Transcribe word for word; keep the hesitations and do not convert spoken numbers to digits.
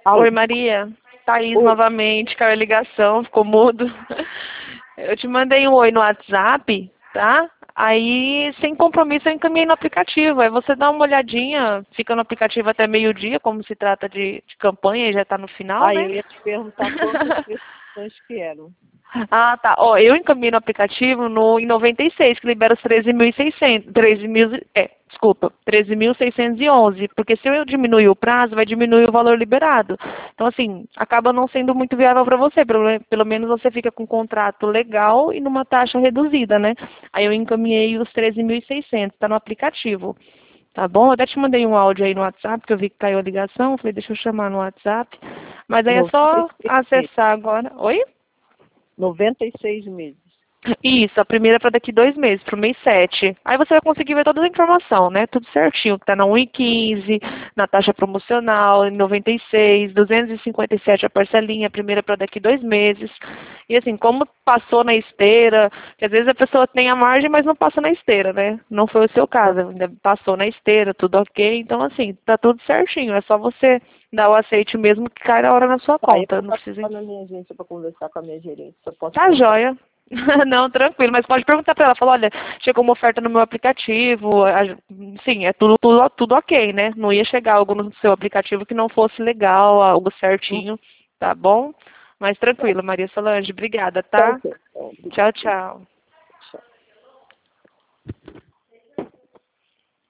Oi, Alô? Maria. Thaís Oi. novamente, caiu a ligação, ficou mudo. Eu te mandei um oi no WhatsApp, tá? Aí, sem compromisso, eu encaminhei no aplicativo. Aí você dá uma olhadinha, fica no aplicativo até meio-dia, como se trata de, de campanha e já está no final, Ah, né? eu ia te perguntar quantas prescrições que eram. Ah, tá. Ó, eu encaminhei no aplicativo no, em noventa e seis, que libera os treze mil e seiscentos. treze mil, é, desculpa, treze mil seiscentos e onze. Porque se eu diminuir o prazo, vai diminuir o valor liberado. Então, assim, acaba não sendo muito viável para você. Pelo, pelo menos você fica com um contrato legal e numa taxa reduzida, né? Aí eu encaminhei os treze mil e seiscentos, tá no aplicativo. Tá bom? Eu até te mandei um áudio aí no WhatsApp, que eu vi que caiu a ligação. Falei, deixa eu chamar no WhatsApp. Mas aí é noventa e só seis meses. acessar agora. Oi? noventa e seis meses. Isso, a primeira é para daqui dois meses, para o mês sete. Aí você vai conseguir ver toda a informação, né? Tudo certinho, que está na um e quinze, na taxa promocional, em noventa e seis, duzentos e cinquenta e sete a parcelinha, a primeira para daqui dois meses. E assim, como passou na esteira, que às vezes a pessoa tem a margem, mas não passa na esteira, né? Não foi o seu caso, ainda passou na esteira, tudo ok. Então, assim, tá tudo certinho. É só você dar o aceite mesmo que cai na hora na sua Tá, eu conta. vou Não precisa. passar na minha agência para conversar com a minha gerente. Se eu posso Tá fazer. joia. Não, tranquilo, mas pode perguntar para ela, falar, olha, chegou uma oferta no meu aplicativo, a- sim, é tudo, tudo, tudo ok, né? Não ia chegar algo no seu aplicativo que não fosse legal, algo Hum, certinho, tá bom? Mas tá, tranquilo, Maria Solange, obrigada, tá tá? ok. Tá, obrigada. Tchau, tchau.